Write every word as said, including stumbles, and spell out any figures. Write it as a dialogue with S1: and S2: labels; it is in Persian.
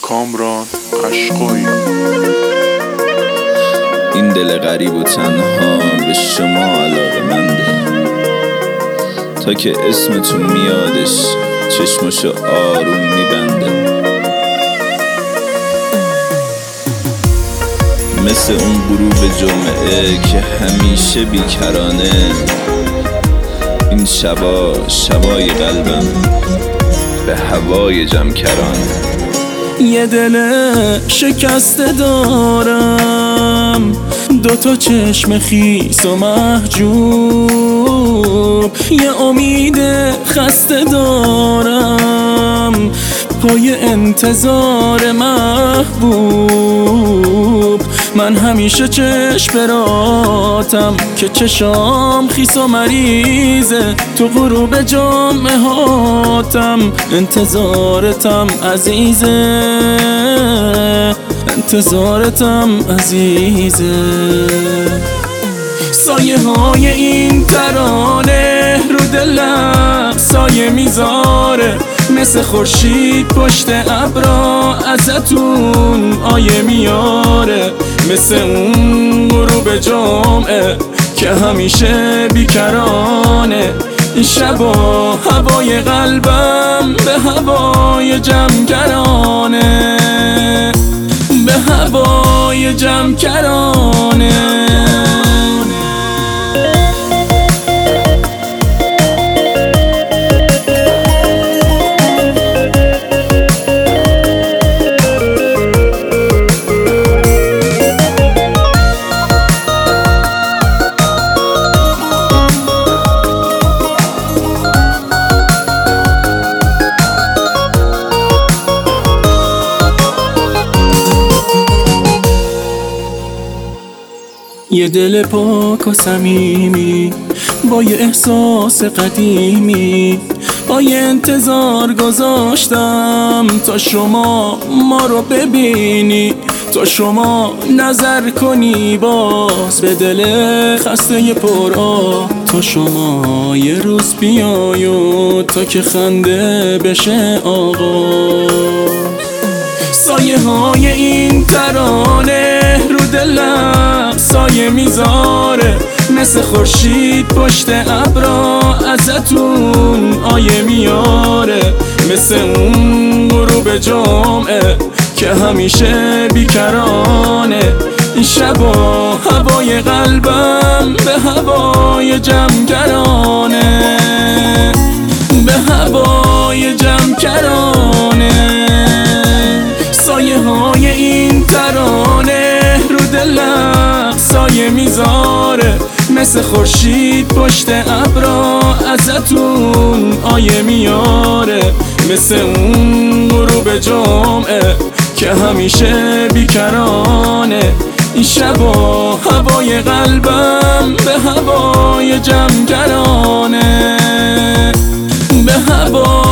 S1: کامران قشقایی.
S2: این دل غریب و تنها به شما علاقه‌منده، تا که اسمتون میادش چشمشو آروم میبنده. مثل اون غروب جمعه که همیشه بیکرانه، این شبا شبای قلبم به هوای جمکرانه.
S3: یه دل شکسته دارم، دوتا چشم خیس و محجوب، یه امید خسته دارم پای انتظار محبوب. من همیشه چشم براتم که چشام خیس و مریضه، تو غروب جمعه هاتم انتظارتم عزیزه، انتظارتم عزیزه. سایه های این ترانه رو دلم سایه میذاره، مثل خورشید پشت ابرا ازتون آیه میاره، مثل اون غروب جمعه که همیشه بیکرانه. این شبا هوای قلبم به هوای جمکرانه، به هوای جمکرانه. یه دل پاک و صمیمی با یه احساس قدیمی، با یه انتظار گذاشتم تا شما ما رو ببینی، تا شما نظر کنی باز به دل خسته پرآ، تا شما یه روز بیای و تا که خنده بشه آغاز. سایه های این ترانه رو دلم سایه میذاره، مثل خورشید پشت ابرا ازتون آیه میاره، مثل اون غروب جمعه که همیشه بیکرانه. این شبا هوای قلبم به هوای جمکرانه، به هوای جمکرانه. سایه های این ترانه رو دلم سایه میذاره، مثل خورشید پشت ابرا ازتون آیه میاره، مثل اون غروب جمعه که همیشه بیکرانه. این شبا هوای قلبم به هوای جمکرانه، به هوای